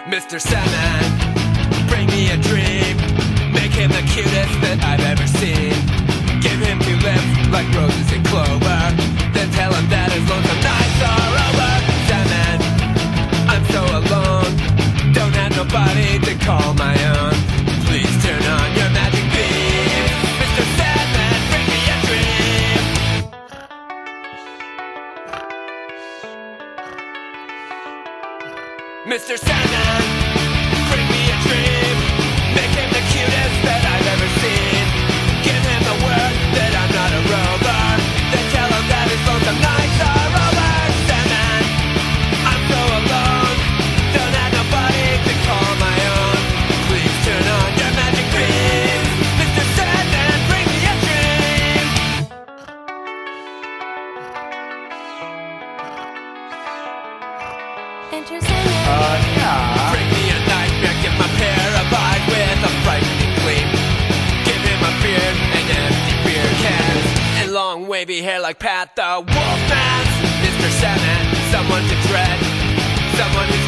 Mr. Sandman, bring me a dream. Make him the cutest that I've ever seen. Give him 2 lips like roses and clover. Then tell him that his lonesome nights are over. Sandman, I'm so alone. Don't have nobody to call my own. Please turn on your magic beam. Mr. Sandman, bring me a dream. Mr. Sandman, bring me a dream. Make him the cutest that I've ever seen. Give him the word that I'm not a rover. Then tell him that his lonesome nights are over. Sandman, I'm so alone. Don't have nobody to call my own. Please turn on your magic beam. Mr. Sandman, bring me a dream. Enter Sandman. Bring me a nightmare, give my pair of eyes with a frightening gleam. Give him a beard and empty beer cans and long wavy hair like Pat the Wolfman. Mr. Sandman, someone to dread, someone who's